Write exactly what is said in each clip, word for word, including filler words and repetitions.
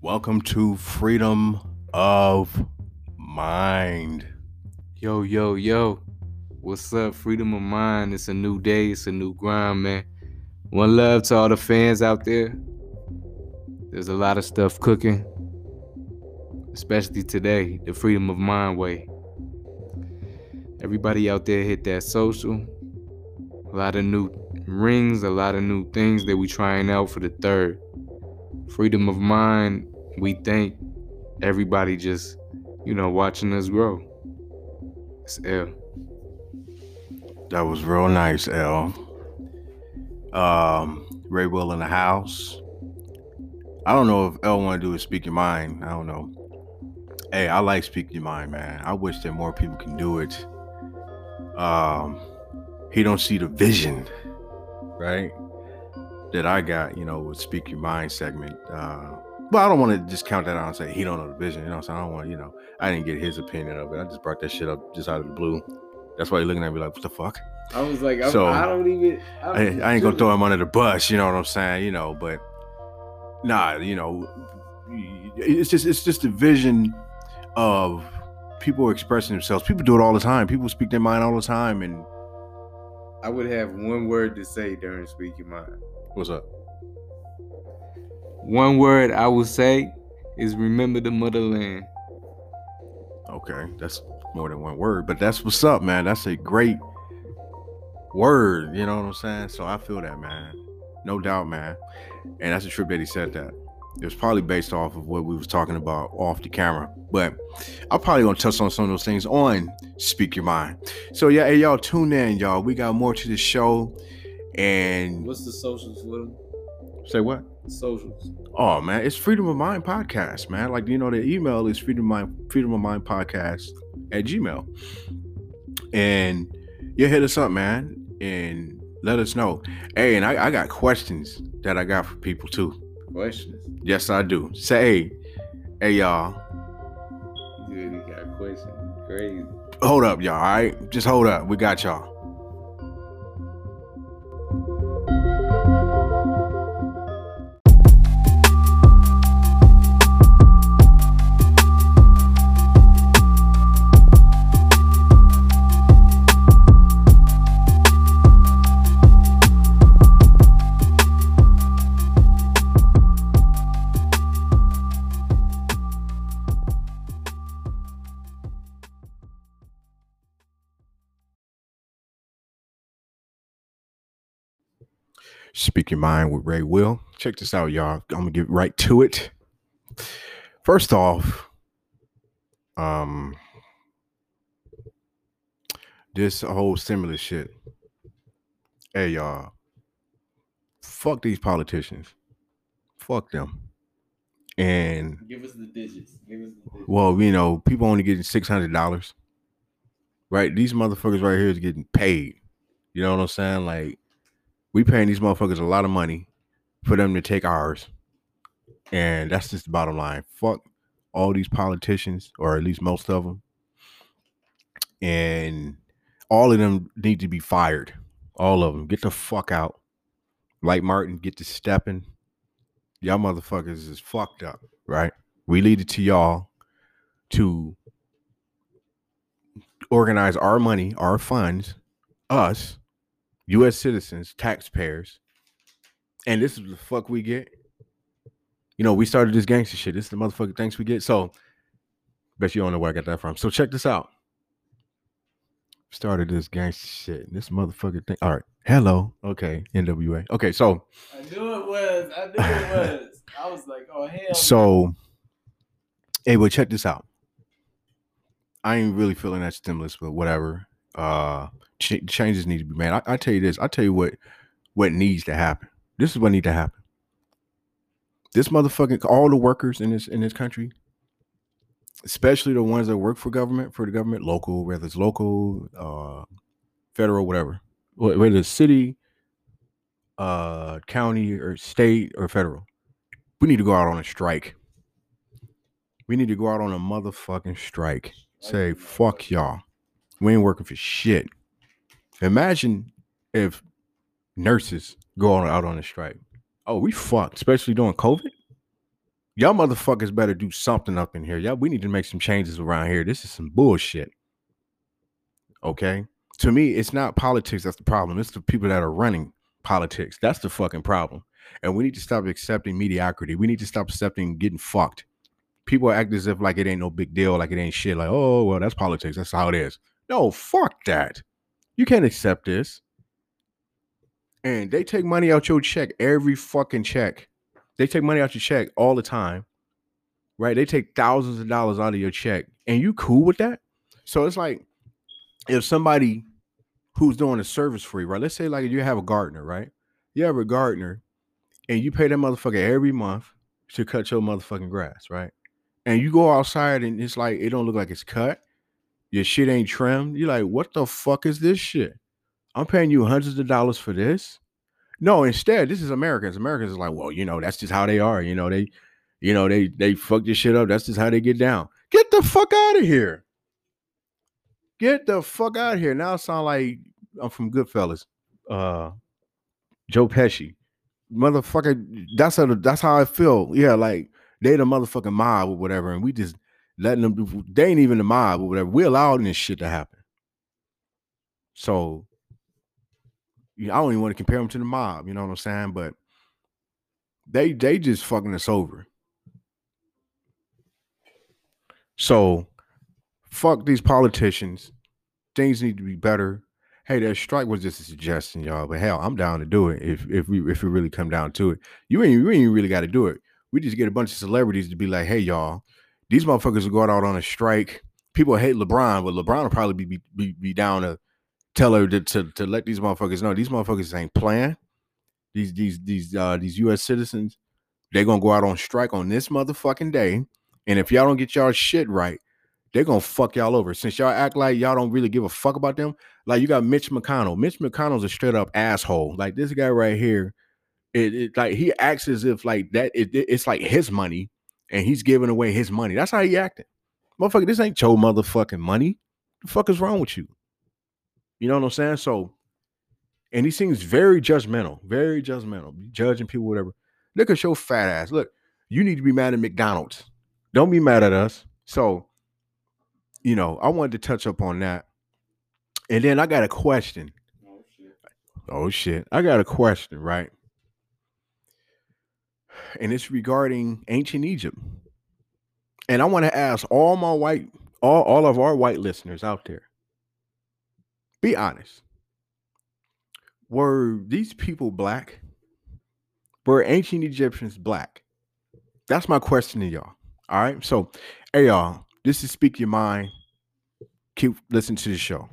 Welcome to Freedom of Mind. Yo, yo, yo. What's up? Freedom of mind. It's a new day. It's a new grind, man. One love to all the fans out there. There's a lot of stuff cooking, especially today, the Freedom of Mind way. Everybody out there hit that social. A lot of new rings, a lot of new things that we trying out for the third. Freedom of mind, we thank everybody just, you know, watching us grow. It's L. That was real nice, L. Um, Ray Will in the house. I don't know if L want to do is speak your mind. I don't know. Hey, I like speak your mind, man. I wish that more people can do it. Um, he don't see the vision, right? That I got, you know, with Speak Your Mind segment. Uh, but I don't want to just count that out and say he don't know the vision. You know what I'm saying? I don't want, you know, I didn't get his opinion of it. I just brought that shit up just out of the blue. That's why you're looking at me like, what the fuck? I was like, I'm, So, I don't even. I, I ain't gonna throw him under the bus, you know what I'm saying? You know, but nah, you know, it's just it's just a vision of people expressing themselves. People do it all the time. People speak their mind all the time, and I would have one word to say during Speak Your Mind. What's up? One word I would say is remember the motherland. Okay, that's more than one word, but that's what's up, man. That's a great word, you know what I'm saying? So I feel that, man. No doubt, man. And that's a trip that he said that. It was probably based off of what we was talking about off the camera, but I'm probably gonna touch on some of those things on Speak Your Mind. So yeah, hey y'all, tune in, y'all. We got more to the show. And what's the socials with them? Say what? Socials. Oh man, it's Freedom of Mind Podcast, man. Like, you know, the email is Freedom of Mind, Freedom of Mind Podcast at Gmail. And you hit us up, man, and let us know. Hey, and I, I got questions that I got for people too. Questions? Yes, I do. Say, hey, hey y'all. Dude, you got questions. Crazy. Hold up, y'all, all right? Just hold up. We got y'all. Speak Your Mind with Ray Will. Check this out, y'all. I'm gonna get right to it. First off, um, this whole stimulus shit. Hey, y'all. Fuck these politicians. Fuck them. And give us the digits. Give us the digits. Well, you know, people only getting six hundred dollars. Right? These motherfuckers right here is getting paid. You know what I'm saying? Like, we paying these motherfuckers a lot of money for them to take ours. And that's just the bottom line. Fuck all these politicians, or at least most of them. And all of them need to be fired. All of them. Get the fuck out. Like Martin, get to stepping. Y'all motherfuckers is fucked up, right? We leave it to y'all to organize our money, our funds, us, U S citizens, taxpayers, and this is the fuck we get. You know, we started this gangster shit. This is the motherfucking things we get. So, bet you don't know where I got that from. So check this out. Started this gangster shit. This motherfucking thing. All right. Hello. Okay. N W A. Okay. So. I knew it was. I knew it was. I was like, oh, hell. So, hey, but check this out. I ain't really feeling that stimulus, but whatever. Uh, ch- changes need to be made. I, I tell you this. I tell you what, what needs to happen. This is what needs to happen. This motherfucking, all the workers in this in this country, especially the ones that work for government, for the government, local, whether it's local, uh, federal, whatever, whether it's city, uh, county, or state, or federal, we need to go out on a strike. We need to go out on a motherfucking strike. Say, fuck y'all. We ain't working for shit. Imagine if nurses go on, out on a strike. Oh, we fucked, especially during COVID. Y'all motherfuckers better do something up in here. Y'all, we need to make some changes around here. This is some bullshit. Okay? To me, it's not politics that's the problem. It's the people that are running politics. That's the fucking problem. And we need to stop accepting mediocrity. We need to stop accepting getting fucked. People act as if like it ain't no big deal, like it ain't shit. Like, oh, well, that's politics. That's how it is. No, fuck that. You can't accept this. And they take money out your check every fucking check. They take money out your check all the time, right? They take thousands of dollars out of your check, and you cool with that? So it's like if somebody who's doing a service for you, right? Let's say like you have a gardener, right? You have a gardener, and you pay that motherfucker every month to cut your motherfucking grass, right? And you go outside, and it's like it don't look like it's cut. Your shit ain't trimmed. You're like, what the fuck is this shit? I'm paying you hundreds of dollars for this. No, instead, this is Americans. Americans is like, well, you know, that's just how they are. You know, they, you know, they they fuck this shit up. That's just how they get down. Get the fuck out of here. Get the fuck out of here. Now it sound like I'm from Goodfellas. Uh, Joe Pesci. Motherfucker, that's how that's how I feel. Yeah, like they the motherfucking mob or whatever, and we just letting them do. They ain't even the mob or whatever. We allowing this shit to happen. So I don't even want to compare them to the mob, you know what I'm saying? But they they just fucking us over. So fuck these politicians. Things need to be better. Hey, that strike was just a suggestion, y'all. But hell, I'm down to do it if if we if it really come down to it. You ain't you ain't really got to do it. We just get a bunch of celebrities to be like, hey, y'all, these motherfuckers are going out on a strike. People hate LeBron, but LeBron will probably be be, be down to tell her to, to, to let these motherfuckers know these motherfuckers ain't playing. These these these uh these U S citizens, they're gonna go out on strike on this motherfucking day. And if y'all don't get y'all shit right, they're gonna fuck y'all over. Since y'all act like y'all don't really give a fuck about them, like you got Mitch McConnell. Mitch McConnell's a straight up asshole. Like this guy right here, it, it like he acts as if like that it, it, it's like his money and he's giving away his money. That's how he acting. Motherfucker, this ain't your motherfucking money. The fuck is wrong with you? You know what I'm saying? So, and he seems very judgmental, very judgmental, judging people, whatever. Look at your fat ass. Look, you need to be mad at McDonald's. Don't be mad at us. So, you know, I wanted to touch up on that. And then I got a question. Oh, shit. Oh, shit. I got a question, right? And it's regarding ancient Egypt. And I want to ask all my white, all, all of our white listeners out there. Be honest. Were these people black? Were ancient Egyptians black? That's my question to y'all. All right. So, hey, y'all, this is Speak Your Mind. Keep listening to the show.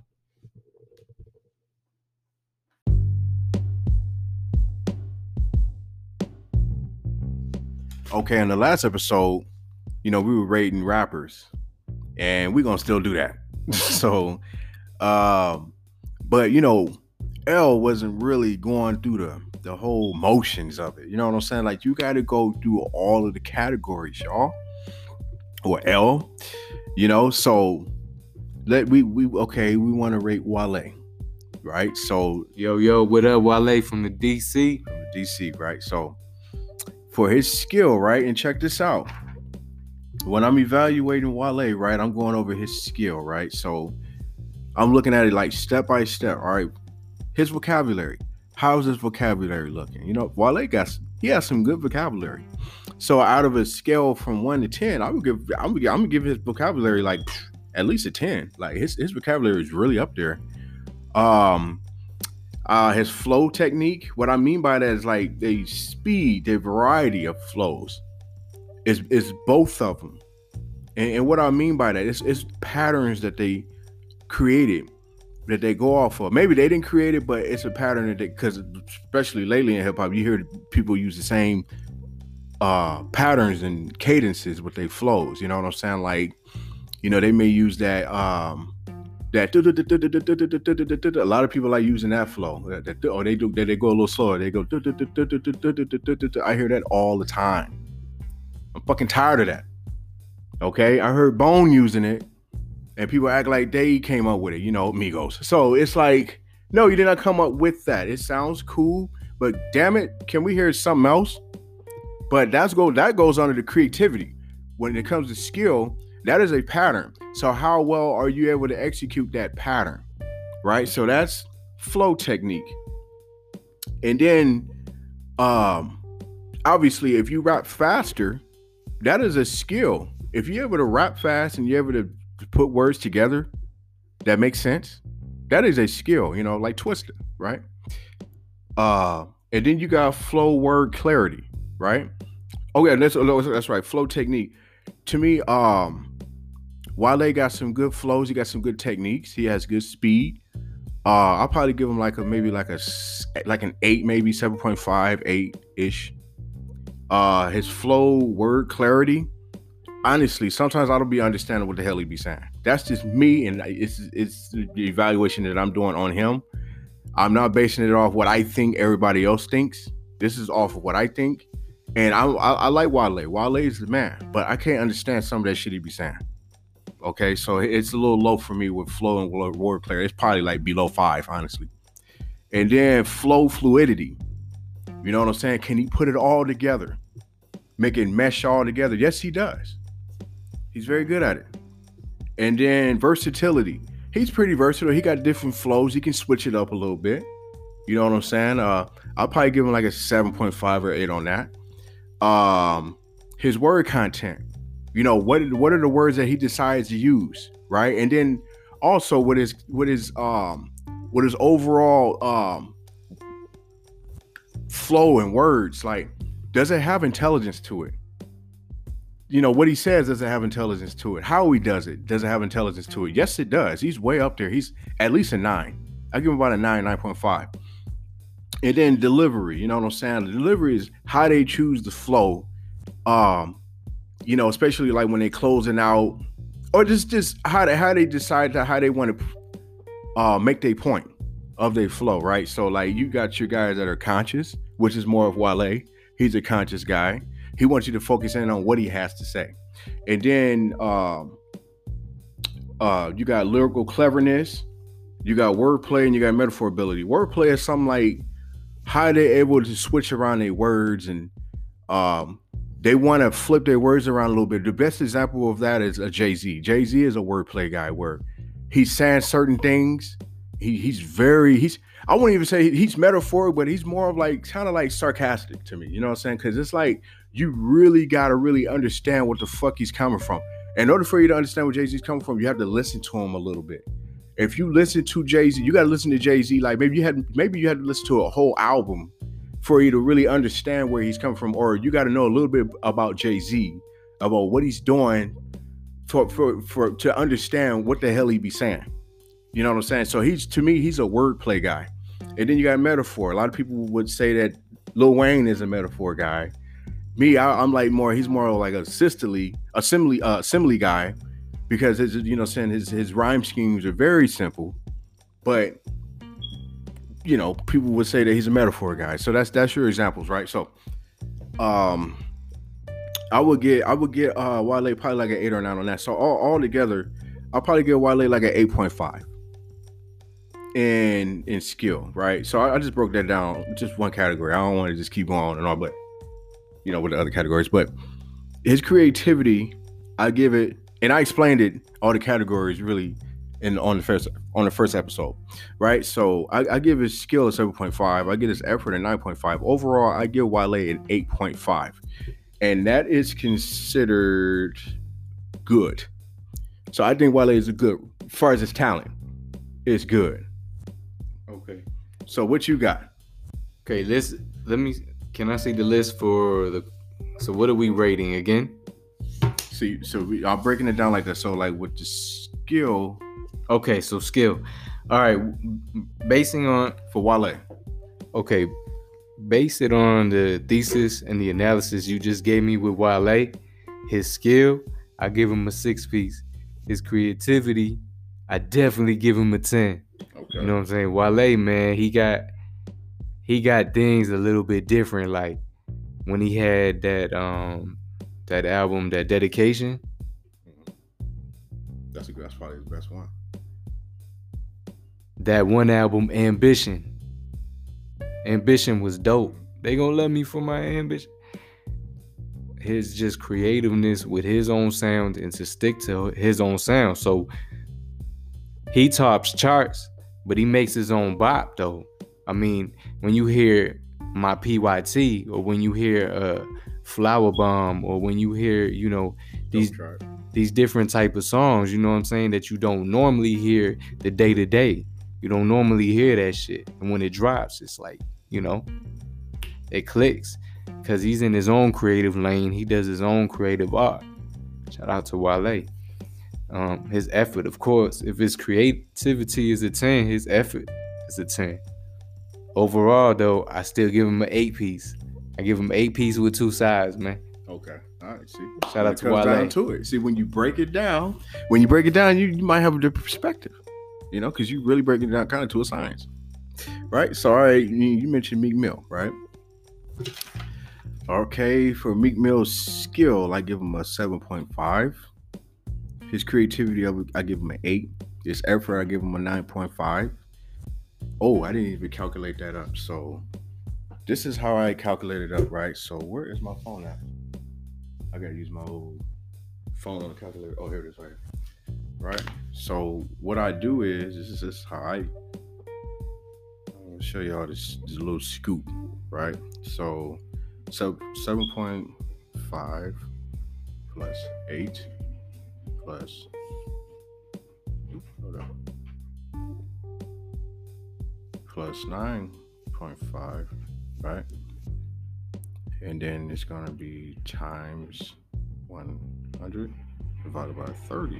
Okay. In the last episode, you know, we were rating rappers, and we're going to still do that. so, um, but, you know, L wasn't really going through the, the whole motions of it. You know what I'm saying? Like, you got to go through all of the categories, y'all. Or L, you know? So, let we, we okay, we want to rate Wale, right? So, yo, yo, what up, Wale from the D C? From the D C, right? So, for his skill, right? And check this out. When I'm evaluating Wale, right, I'm going over his skill, right? So, I'm looking at it like step by step, all right? His vocabulary. How's his vocabulary looking? You know, Wale got he has some good vocabulary. So out of a scale from one to ten, I would give I'm gonna, I'm gonna give his vocabulary like at least a ten. Like his his vocabulary is really up there. Um, uh, his flow technique. What I mean by that is like the speed, the variety of flows. Is is both of them. And, and what I mean by that is it's patterns that they created that they go off of. Maybe they didn't create it, but it's a pattern that they, because especially lately in hip hop, you hear people use the same uh patterns and cadences with their flows. You know what I'm saying? Like, you know, they may use that um that a lot of people like using that flow. Or they do they go a little slower. They go I hear that all the time. I'm fucking tired of that. Okay, I heard Bone using it. And people act like they came up with it, you know, Migos. So it's like, no, you did not come up with that. It sounds cool, but damn it, can we hear something else? But that's go that goes under the creativity. When it comes to skill, that is a pattern. So how well are you able to execute that pattern? Right? So that's flow technique. And then um obviously if you rap faster, that is a skill. If you're able to rap fast and you're able to put words together that makes sense, that is a skill, you know, like Twista, right? Uh and then you got flow word clarity, right? Oh yeah, that's that's right. Flow technique. To me, um, Wale got some good flows. He got some good techniques. He has good speed. Uh, I'll probably give him like a maybe like a like an eight, maybe seven point five, eight ish. Uh, his flow, word clarity. Honestly, sometimes I don't be understanding what the hell he be saying. That's just me, and it's it's the evaluation that I'm doing on him. I'm not basing it off what I think everybody else thinks. This is off of what I think. And I, I I like Wale. Wale is the man, but I can't understand some of that shit he be saying. Okay, so it's a little low for me with flow and word clarity. It's probably like below five, honestly. And then flow fluidity. You know what I'm saying? Can he put it all together? Make it mesh all together? Yes, he does. He's very good at it. And then versatility. He's pretty versatile. He got different flows. He can switch it up a little bit. You know what I'm saying? Uh, I'll probably give him like a seven point five or eight on that. Um, his word content, you know, what what are the words that he decides to use, right? And then also what is what is um what is overall um flow and words, like, does it have intelligence to it? You know, what he says, does it have intelligence to it? How he does it, does it have intelligence to it? Yes, it does. He's way up there. He's at least a nine. I give him about a nine, nine point five. And then delivery, you know what I'm saying? The delivery is how they choose the flow. Um, you know, especially like when they closing out, or just just how they how they decide to how they want to uh make their point of their flow, right? So like you got your guys that are conscious, which is more of Wale. He's a conscious guy. He wants you to focus in on what he has to say. And then um uh you got lyrical cleverness, you got wordplay, and you got metaphor ability. Wordplay is something like how they're able to switch around their words, and um, they want to flip their words around a little bit. The best example of that is a Jay-Z. Jay-Z is a wordplay guy where he's saying certain things. He he's very he's I wouldn't even say he's metaphoric, but he's more of like kind of like sarcastic to me. You know what I'm saying? Because it's like you really gotta really understand what the fuck he's coming from. In order for you to understand where Jay-Z's coming from, you have to listen to him a little bit. If you listen to Jay-Z, you got to listen to Jay-Z. Like maybe you had, maybe you had to listen to a whole album for you to really understand where he's coming from, or you got to know a little bit about Jay-Z, about what he's doing, for for for to understand what the hell he be saying. You know what I'm saying? So he's to me, he's a wordplay guy. And then you got metaphor. A lot of people would say that Lil Wayne is a metaphor guy. Me, I, I'm like more. He's more like a systole, assembly, uh, assembly guy. Because his, you know, saying his his rhyme schemes are very simple, but you know, people would say that he's a metaphor guy. So that's that's your examples, right? So, um, I would get I would get uh Wale probably like an eight or nine on that. So all all together, I'll probably get Wale like an eight point five in in skill, right? So I, I just broke that down, just one category. I don't want to just keep going on and on, but you know, with the other categories. But his creativity, I give it. And I explained it, all the categories really in on the first on the first episode, right? So I, I give his skill a seven point five. I give his effort a nine point five. Overall, I give Wale an eight point five. And that is considered good. So I think Wale is a good, as far as his talent, it's good. Okay. So what you got? Okay, let's let me can I see the list for the so what are we rating again? See, so we, I'm breaking it down like that. So, like with the skill. Okay, so skill. All right, basing on for Wale. Okay, base it on the thesis and the analysis you just gave me with Wale. His skill, I give him a six piece. His creativity, I definitely give him a ten. Okay. You know what I'm saying? Wale, man, he got he got things a little bit different. Like when he had that um. that album, that dedication. That's a that's probably his best one. That one album, Ambition. Ambition was dope. They gonna love me for my ambition. his just creativeness with his own sound and to stick to his own sound. So he tops charts, but he makes his own bop though. I mean, when you hear my P Y T, or when you hear uh Flower Bomb, or when you hear, you know, these these different type of songs, you know what I'm saying, that you don't normally hear the day to day. You don't normally hear that shit. And when it drops, it's like, you know, it clicks. Because he's in his own creative lane. He does his own creative art. Shout out to Wale. Um, his effort, of course. If his creativity is a ten, his effort is a ten. Overall, though, I still give him an eight piece. I give him eight piece with two sides, man. Okay. All right. See, shout out to Wale. Down to it. See, when you break it down, when you break it down, you, you might have a different perspective. You know, because you really break it down kind of to a science, right? So, all right, you, you mentioned Meek Mill, right? Okay, for Meek Mill's skill, I give him a seven point five. His creativity, I, would, I give him an eight. His effort, I give him a nine point five. Oh, I didn't even calculate that up. So this is how I calculated up, right? So where is my phone at? I gotta use my old phone on the calculator. Oh, here it is, right here. Right? So what I do is, this is just how I, I'm gonna show y'all this, this little scoop, right? So, so seven point five plus eight plus, hold on, plus nine point five, right? And then it's gonna be times one hundred divided by thirty.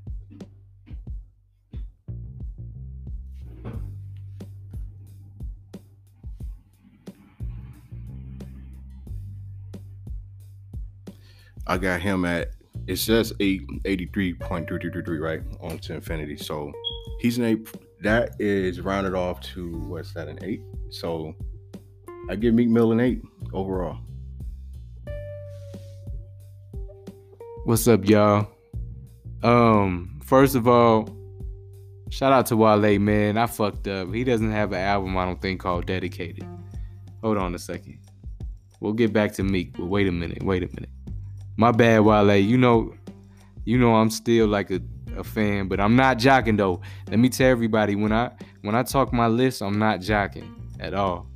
I got him at, it says eighty-three point three three three three, right? On to infinity. So he's an eight. That is rounded off to, what's that, an eight? So I give Meek Mill an eight overall. What's up, y'all? Um, first of all, shout out to Wale, man. I fucked up. He doesn't have an album, I don't think, called Dedicated. Hold on a second. We'll get back to Meek, but wait a minute, wait a minute. My bad, Wale. You know, you know I'm still like a, a fan, but I'm not jocking though. Let me tell everybody, when I when I talk my list, I'm not jocking at all.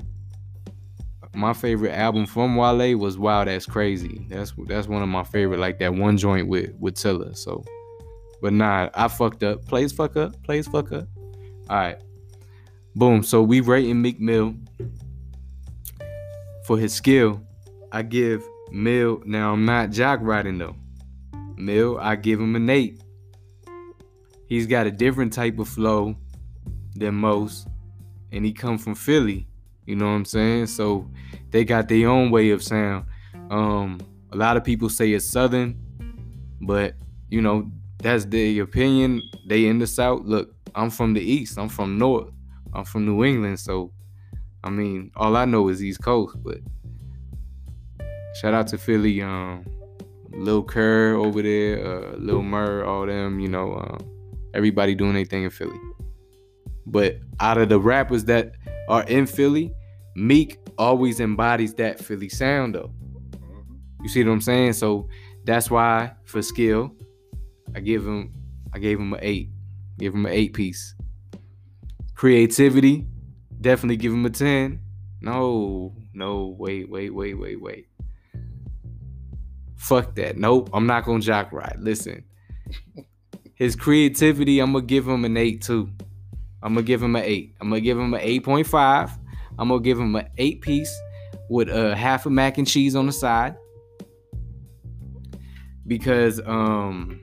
My favorite album from Wale was Wow That's Crazy. That's that's one of my favorite, like that one joint with with Tilla. So, but nah, I fucked up. Plays fuck up. Plays fuck up. All right, boom. So we rating Meek Mill for his skill. I give Mill, now I'm not jock riding though. Mill, I give him an eight. He's got a different type of flow than most, and he come from Philly. You know what I'm saying? So they got their own way of sound. Um, a lot of people say it's Southern, but you know, that's their opinion. They in the South. Look, I'm from the East. I'm from North. I'm from New England. So, I mean, all I know is East Coast, but shout out to Philly, um, Lil Kerr over there, uh, Lil Murr, all them, you know, um, everybody doing their thing in Philly. But out of the rappers that are in Philly, Meek always embodies that Philly sound though. You see what I'm saying? So that's why for skill, I give him, I gave him an eight. Give him an eight piece. Creativity, definitely give him a ten. No, no, wait, wait, wait, wait, wait. Fuck that. Nope, I'm not gonna jock ride. Listen, his creativity, I'm gonna give him an eight too. I'm gonna give him an eight. I'm gonna give him an eight point five. I'm gonna give him an eight piece with a uh, half a mac and cheese on the side. Because um,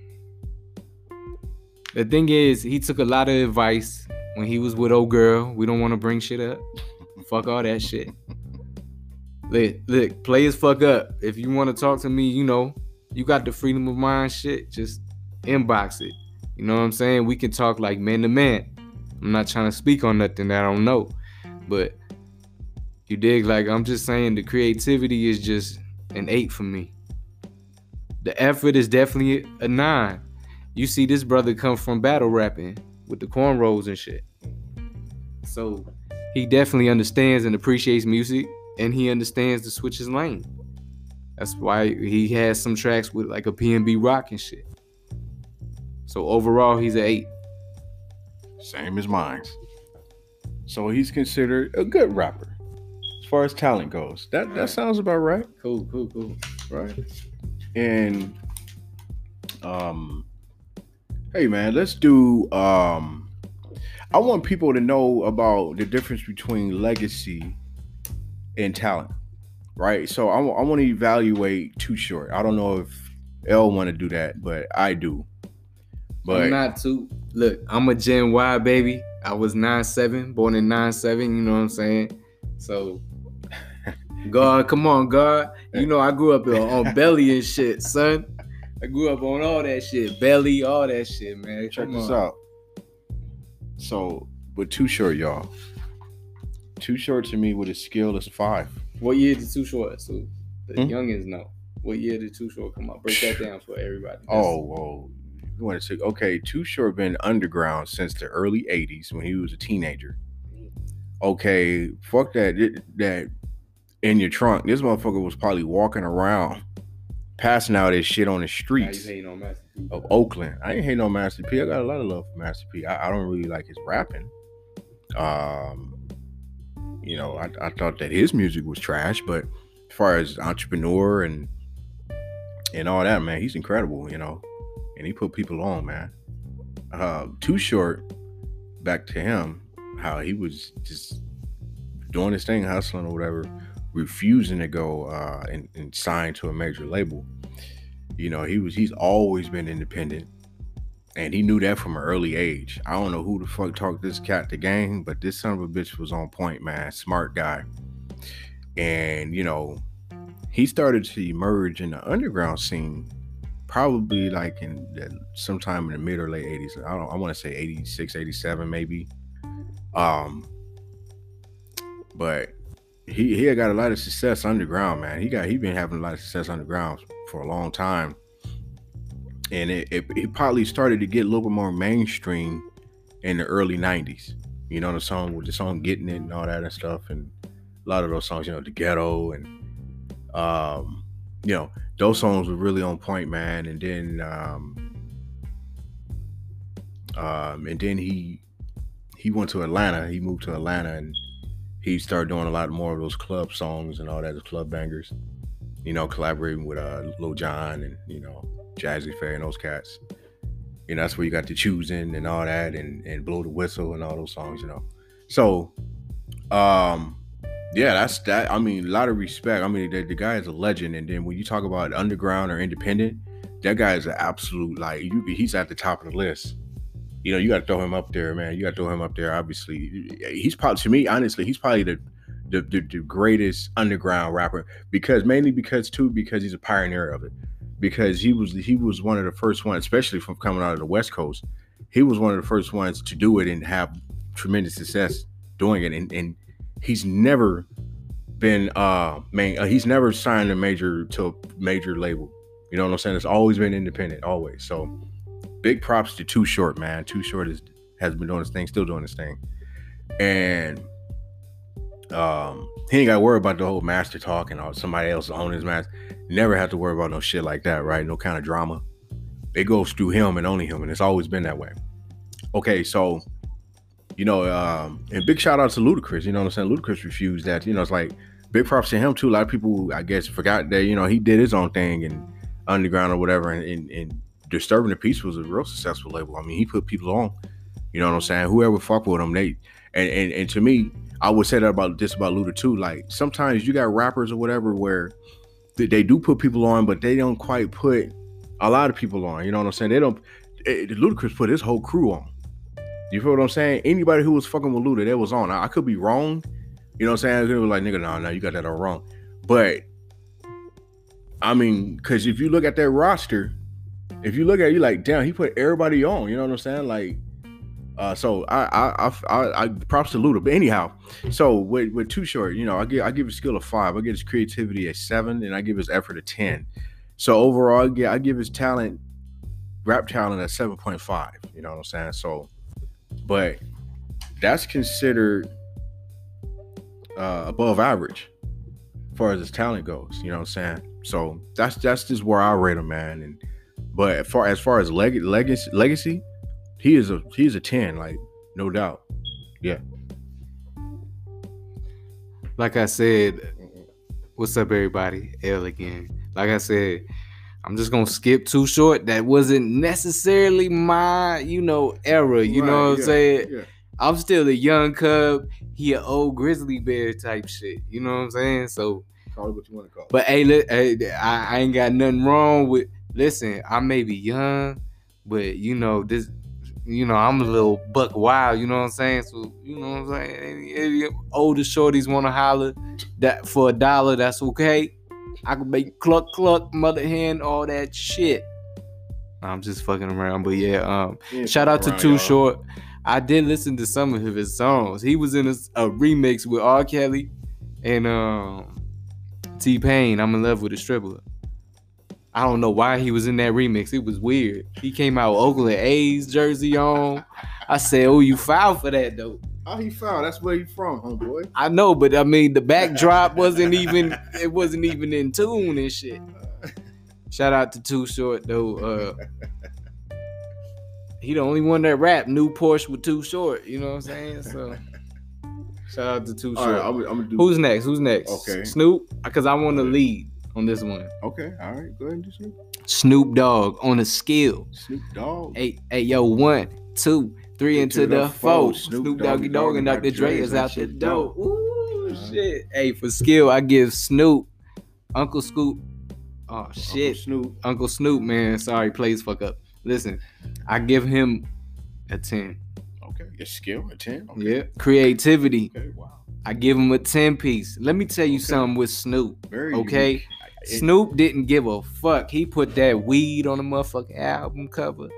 the thing is, he took a lot of advice when he was with old girl. We don't want to bring shit up. Fuck all that shit. Look, look, players fuck up. If you want to talk to me, you know, you got the freedom of mind shit. Just inbox it. You know what I'm saying? We can talk like man to man. I'm not trying to speak on nothing that I don't know. But you dig? Like, I'm just saying the creativity is just an eight for me. The effort is definitely a nine. You see this brother come from battle rapping with the cornrows and shit. So he definitely understands and appreciates music, and he understands to switch his lane. That's why he has some tracks with like a P N B rock and shit. So overall, he's an eight. Same as mine. So he's considered a good rapper as far as talent goes. That that Right. sounds about right. Cool, cool, cool. Right. And um hey man, let's do um I want people to know about the difference between legacy and talent. Right? So I, w- I want to evaluate Too Short. I don't know if L want to do that, but I do. But I'm not too. Look, I'm a Gen Y baby. I was nine seven, born in nine seven. You know what I'm saying? So, God, come on, God. You know I grew up on Belly and shit, son. I grew up on all that shit, Belly, all that shit, man. check Come this on. out. So, but Too Short, y'all. Too Short to me with a skill is five. What year did Too Short? So the Hmm? youngins know. What year did Too Short come out? Break that down for everybody. That's- Oh, well, you want to say, okay, Too Short been underground since the early eighties when he was a teenager. Okay, fuck that. it- That in your trunk. This motherfucker was probably walking around, passing out his shit on the Now you streets hating on Master P. of Oakland. I ain't hating on Master P. I got a lot of love for Master P. I, I don't really like his rapping. Um, you know, I, I thought that his music was trash, but as far as entrepreneur and and all that, man, he's incredible. You know, and he put people on, man. Uh, Too Short, back to him, how he was just doing his thing, hustling or whatever, refusing to go uh, and, and sign to a major label. You know, he was he's always been independent, and he knew that from an early age. I don't know who the fuck talked this cat the game, but this son of a bitch was on point, man. Smart guy. And, you know, he started to emerge in the underground scene probably like in the, sometime in the mid or late eighties. I don't I want to say eighty-six, eighty-seven maybe. Um but he he had got a lot of success underground, man. He got he been having a lot of success underground for a long time. And it, it, it probably started to get a little bit more mainstream in the early nineties. You know, the song with the song Getting It and all that and stuff. And a lot of those songs, you know, The Ghetto and um, you know, those songs were really on point, man. And then um, um and then he he went to Atlanta. He moved to Atlanta and he started doing a lot more of those club songs and all that, the club bangers. You know, collaborating with uh Lil Jon and, you know, Jazzy Fair and those cats. You know, that's where you got the Choosing and all that, and, and Blow the Whistle and all those songs, you know. So, um, yeah, that's that. I mean, a lot of respect. I mean, the, the guy is a legend. And then when you talk about underground or independent, that guy is an absolute, like, you, he's at the top of the list. You know, you got to throw him up there, man. You got to throw him up there, obviously. He's probably, to me, honestly, he's probably the the, the the greatest underground rapper, because mainly because, too, because he's a pioneer of it. Because he was he was one of the first ones, especially from coming out of the West Coast. He was one of the first ones to do it and have tremendous success doing it. And, and he's never been uh man, he's never signed a major to a major label. You know what I'm saying? It's always been independent, always. So big props to Too Short, man. Too Short is has been doing his thing, still doing his thing. And um he ain't got to worry about the whole master talk and all somebody else owning his master. Never have to worry about no shit like that, right? No kind of drama. It goes through him and only him, and it's always been that way. Okay, so, you know, um, and big shout out to Ludacris. You know what I'm saying? Ludacris refused that. You know, it's like big props to him too. A lot of people, I guess, forgot that, you know, he did his own thing and underground or whatever, and, and, and Disturbing the Peace was a real successful label. I mean, he put people on. You know what I'm saying? Whoever fuck with him, they and and, and to me, I would say that about this about Luda too. Like sometimes you got rappers or whatever where they do put people on, but they don't quite put a lot of people on. You know what I'm saying? They don't. It, Ludacris put his whole crew on. You feel what I'm saying? Anybody who was fucking with Luda, they was on. I, I could be wrong. You know what I'm saying? They were like, nigga, no, no, you got that all wrong. But I mean, because if you look at that roster, if you look at it, you like, damn, he put everybody on. You know what I'm saying? Like, uh, so I, I, I, I, I props to Luda. But anyhow, so with, with Too Short, you know, I give, I give his skill a five. I give his creativity a seven, and I give his effort a ten. So overall, I give, I give his talent, rap talent, a seven point five. You know what I'm saying? So, but that's considered uh, above average far as his talent goes. You know what I'm saying? So that's that's just where I rate him, man. And but as far as far as leg, legacy, legacy, he is a he's a ten, like no doubt. Yeah. Like I said, what's up, everybody? L again. Like I said, I'm just gonna skip Too Short. That wasn't necessarily my, you know, era. You Right, know what I'm yeah, saying? Yeah. I'm still a young cub. He an old grizzly bear type shit. You know what I'm saying? So, Call it what you want to call it. but hey, li- hey I, I ain't got nothing wrong with. Listen, I may be young, but you know this. You know, I'm a little buck wild, you know what I'm saying? So, you know what I'm saying? Any, any older shorties want to holler that for a dollar, that's okay. I can make cluck cluck, mother hen, all that shit. I'm just fucking around, but yeah. Um, Yeah, shout out to around, Too y'all. Short. I did listen to some of his songs. He was in a, a remix with R. Kelly and um, T-Pain. I'm in love with a stripper. I don't know why he was in that remix. It was weird. He came out with Oakland A's jersey on. I said, "Oh, you fouled for that though." How he found? That's where you from, homeboy. I know, but I mean, the backdrop wasn't even. It wasn't even in tune and shit. Shout out to Too Short though. Uh, he the only one that rap new Porsche with Too Short. You know what I'm saying? So shout out to Too All Short. right, I'm, I'm gonna do. Who's next? Who's next? Okay. Snoop, because I want to lead on this one. Okay, all right, go ahead and do Snoop. Snoop Dogg on a scale. Snoop Dogg. Hey, hey, yo, one, two, three into, Into the, the four. four. Snoop, Snoop Doggy Doggy Dogg Dogg and and Doctor Doctor Dre Dre is is out that the shit door. dope. Ooh, Uh-huh. shit. Hey, for skill, I give Snoop, Uncle Scoop. Oh Uncle shit, Snoop. Uncle Snoop, man. Sorry, plays fuck up. Listen, I give him a ten. Okay, your skill a ten. Okay. Yeah, creativity. Okay, wow. I give him a ten piece. Let me tell you Okay. something with Snoop. Very Okay. unique. It- Snoop didn't give a fuck. He put that weed on the motherfucking album cover.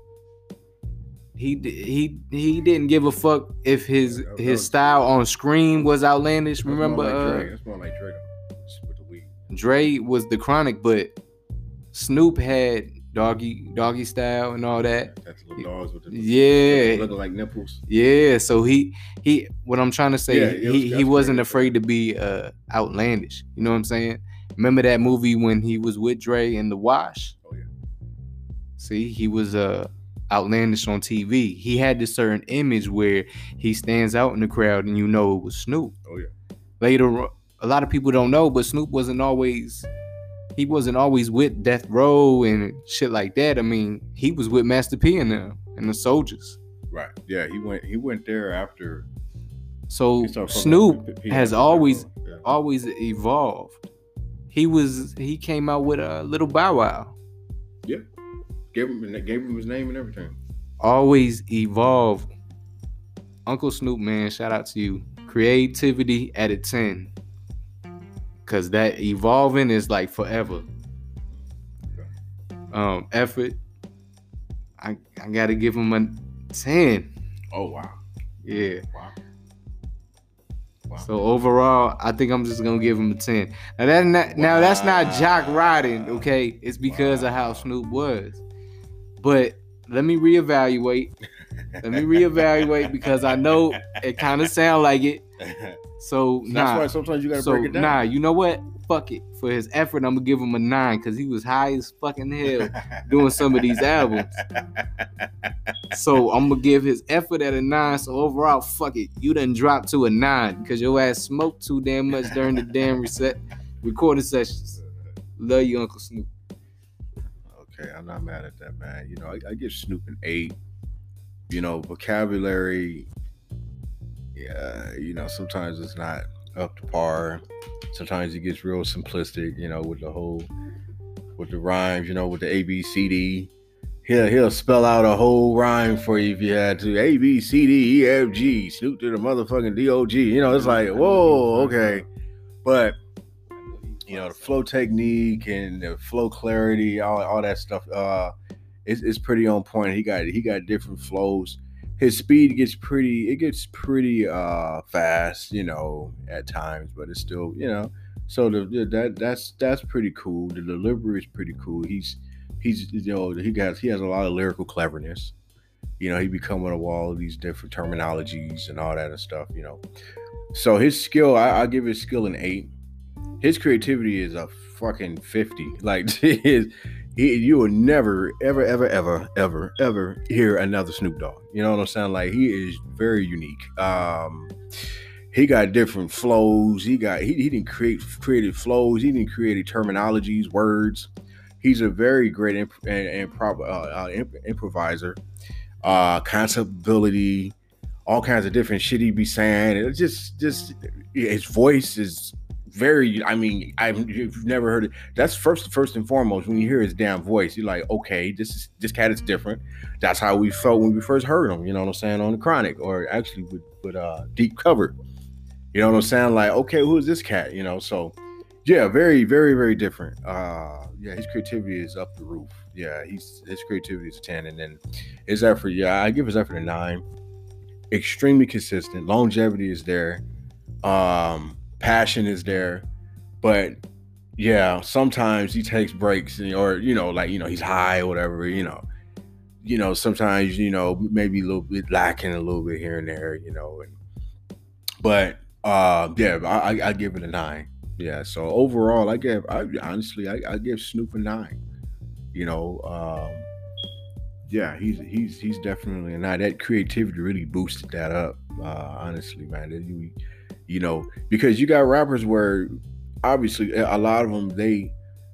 He di- he he didn't give a fuck if his That- that his was- style on screen was outlandish. That's more Remember, like uh, Dre. That's more like Dre though. Just with the weed. Dre was the Chronic, but Snoop had doggy doggy style and all that. That's little dogs with the Yeah. looking like nipples. Yeah, so he he what I'm trying to say, Yeah, it was- he he that's wasn't great. afraid to be uh outlandish. You know what I'm saying? Remember that movie when he was with Dre in The Wash? Oh yeah. See, he was uh outlandish on T V. He had this certain image where he stands out in the crowd and you know it was Snoop. Oh yeah. Later, a lot of people don't know, but Snoop wasn't always he wasn't always with Death Row and shit like that. I mean, he was with Master P and them and the Soldiers. Right. Yeah. He went. He went there after. So he started fucking Snoop with P- P- has P- always Yeah. always evolved. He was he came out with a little Bow Wow. Gave him. Gave him his name and everything. Always evolved. Uncle Snoop, man, shout out to you. Creativity at a ten. Cause that evolving is like forever. Um, effort. I I gotta give him a ten. Oh wow. Yeah. Wow. Wow. So overall, I think I'm just gonna give him a ten. Now that not, now that's not jock riding, okay? It's because of how Wow. Snoop was. But let me reevaluate. Let me reevaluate because I know it kind of sound like it. So That's nah. why sometimes you gotta So break it down. nah, you know what? Fuck it. For his effort, I'm gonna give him a nine because he was high as fucking hell doing some of these albums. So I'm gonna give his effort at a nine. So overall, fuck it. You done dropped to a nine because your ass smoked too damn much during the damn reset recording sessions. Love you, Uncle Snoop. Okay, I'm not mad at that, man. You know, I, I give Snoop an eight. You know, vocabulary. Yeah, you know, sometimes it's not up to par. Sometimes it gets real simplistic. You know, with the whole, with the rhymes. You know, with the A B C D. He'll he'll spell out a whole rhyme for you if you had to. A B C D E F G. Snoop to the motherfucking D O G. You know, it's like whoa, okay, but. You know, the flow technique and the flow clarity, all, all that stuff, uh, it's, it's pretty on point. He got he got different flows. His speed gets pretty, it gets pretty uh fast, you know, at times, but it's still, you know, so the, the that that's that's pretty cool. The delivery is pretty cool. He's he's you know he got he has a lot of lyrical cleverness. You know, he be coming up with all of these different terminologies and all that and stuff. You know, so his skill, I, I give his skill an eight. his creativity is a fucking fifty. Like his, he, you will never, ever, ever, ever, ever, ever hear another Snoop Dogg. You know what I'm saying? Like he is very unique. Um, he got different flows. He got he, he didn't create created flows. He didn't create terminologies, words. He's a very great imp- and, and prov- uh, uh, imp- improviser. Uh, concept ability, all kinds of different shit he be saying. It's just, just his voice is very. I mean, I've you've never heard it. That's first, first and foremost. When you hear his damn voice, you're like, okay, this is this cat is different. That's how we felt when we first heard him. You know what I'm saying, on the Chronic, or actually with with uh, Deep Cover. You know what I'm saying? Like, okay, who is this cat? You know, so yeah, very, very, very different. Uh, yeah, his creativity is up the roof. Yeah, he's his creativity is a ten, and then his effort. Yeah, I give his effort a nine. Extremely consistent. Longevity is there. Um, passion is there, but yeah, sometimes he takes breaks, or you know, like you know, he's high or whatever. You know, you know, sometimes you know maybe a little bit lacking a little bit here and there. You know, and but uh, yeah, I, I give it a nine. Yeah, so overall, I give. I honestly, I, I give Snoop a nine. You know, um, yeah, he's he's he's definitely a nine. That creativity really boosted that up. Uh, honestly, man, you, you know, because you got rappers where obviously a lot of them they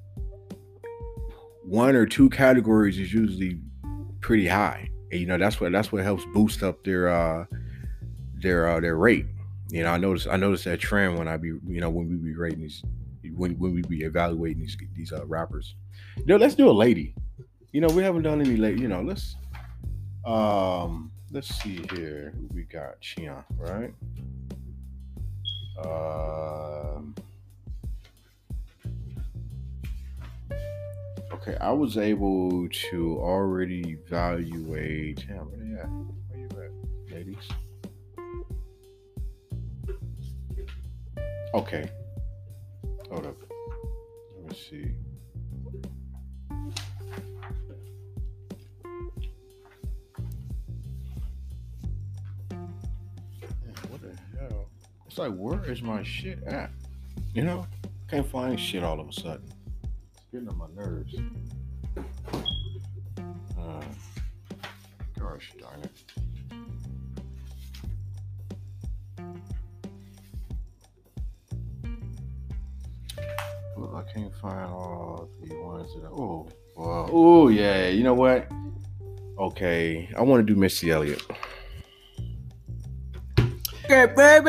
one or two categories is usually pretty high. And, you know, that's what that's what helps boost up their uh, their uh, their rate. You know, I noticed I noticed that trend when I be you know when we be rating these when when we be evaluating these these uh, rappers. You know, let's do a lady. You know, we haven't done any late. You know, let's um let's see here. Who we got? Chia, right? Um. Okay, I was able to already evaluate. Damn, where they at? Where you at, ladies? Okay. Hold up. Let me see. Man, what the hell? It's like, where is my shit at? You know? Can't find shit all of a sudden. It's getting on my nerves. Uh, gosh darn it. Well, I can't find all the ones that I, oh, well, oh yeah, you know what? Okay, I want to do Missy Elliott. Whatever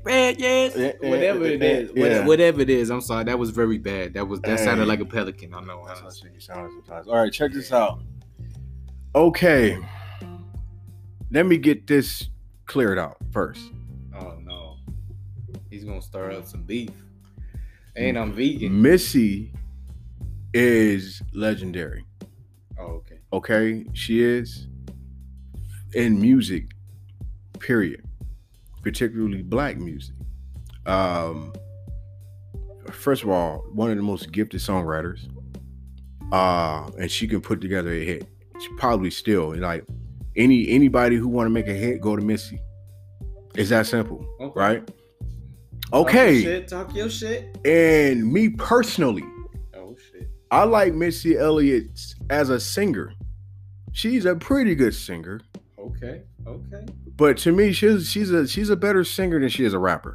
it is, yeah. whatever it is. I'm sorry, that was very bad. That was that hey. sounded like a pelican. I know. That's how you sound sometimes. All right, check this out. Okay, let me get this cleared out first. Oh no, he's gonna stir up some beef. And I'm vegan. Missy is legendary. Oh, okay. Okay, she is in music. Period. Particularly black music. Um, first of all, one of the most gifted songwriters. Uh, and she can put together a hit. She probably still like any anybody who want to make a hit, go to Missy. It's that simple, okay. Right? Okay. Talk your shit. Talk your shit. And me personally, oh shit, I like Missy Elliott as a singer. She's a pretty good singer. Okay. Okay. But to me, she's she's a she's a better singer than she is a rapper.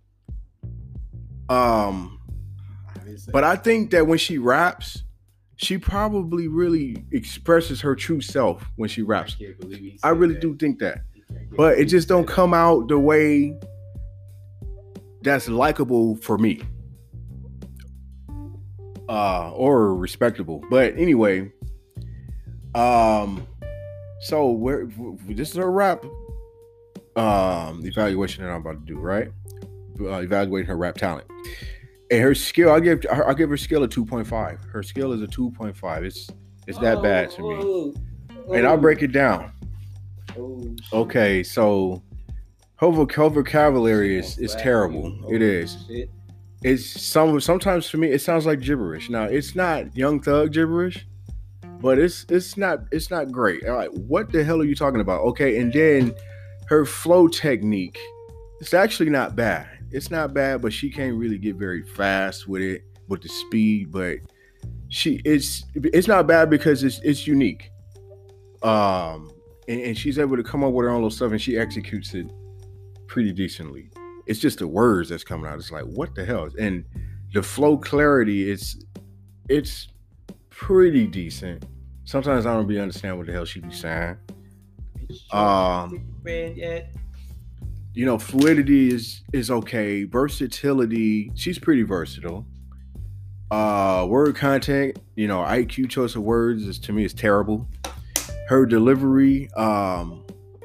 Um, but I think that when she raps, she probably really expresses her true self when she raps. I, can't believe I really that. do think that, but it just don't come out the way that's likable for me, uh, or respectable. But anyway, um. So where this is a rap um, evaluation that I'm about to do, right? Uh, evaluating her rap talent and her skill. I give I give her skill a two point five. Her skill is a two point five. It's it's that oh, bad to me, oh, oh. And I'll break it down. Oh, okay, so her, her vocabulary is is terrible. Oh, it is. Shit. It's some sometimes for me it sounds like gibberish. Now it's not Young Thug gibberish. But it's it's not it's not great. All right, what the hell are you talking about? Okay, and then her flow technique, it's actually not bad. It's not bad, but she can't really get very fast with it, with the speed. But she it's it's not bad because it's it's unique. Um, and, and she's able to come up with her own little stuff, and she executes it pretty decently. It's just the words that's coming out. It's like, what the hell? And the flow clarity, it's it's pretty decent. Sometimes I don't really understand what the hell she be saying. Um, you know, fluidity is is okay. Versatility, she's pretty versatile. Uh, word content, you know, I Q choice of words is to me is terrible. Her delivery, um,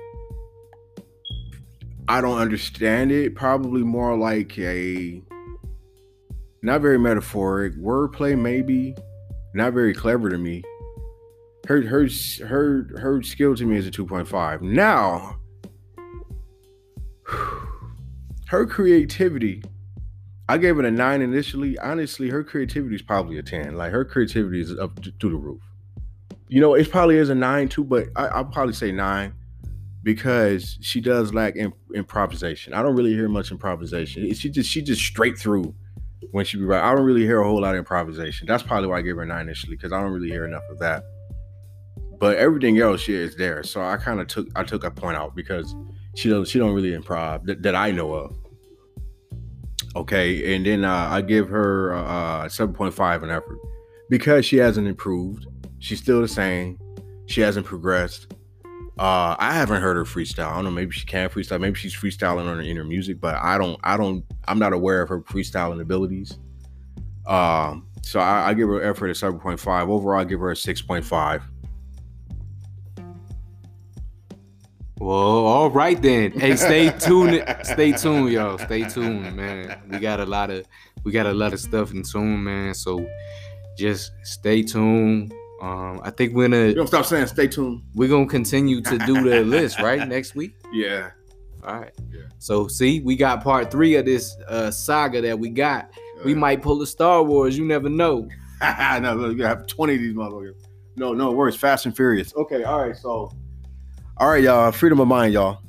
I don't understand it. Probably more like a not very metaphoric wordplay, maybe not very clever to me. Her her her her skill to me is a two point five. Now, her creativity, I gave it a nine initially. Honestly, her creativity is probably a ten. Like, her creativity is up to, to the roof. You know, it probably is a nine too, but I, I'll probably say nine because she does lack imp- improvisation. I don't really hear much improvisation. She just she just straight through when she be right. I don't really hear a whole lot of improvisation. That's probably why I gave her a nine initially, because I don't really hear enough of that. But everything else, yeah, is there. So I kind of took I took a point out because she don't she don't really improv that, that I know of. Okay, and then uh, I give her uh, seven point five in effort because she hasn't improved. She's still the same. She hasn't progressed. Uh, I haven't heard her freestyle. I don't know. Maybe she can freestyle. Maybe she's freestyling on her inner music, but I don't. I don't. I'm not aware of her freestyling abilities. Um, so I, I give her effort at seven point five. Overall, I give her a six point five. Well, all right then. Hey, stay tuned. Stay tuned, y'all. Stay tuned, man. We got a lot of we got a lot of stuff in tune, man. So just stay tuned. Um, I think we're gonna. You don't stop saying stay tuned. We're gonna continue to do the list, right? Next week. Yeah. All right. Yeah. So see, we got part three of this uh, saga that we got. Uh, we might pull a Star Wars. You never know. No, we're gonna have twenty of these motherfuckers. No, no worries. Fast and Furious. Okay. All right. So. All right, y'all. Freedom of mind, y'all.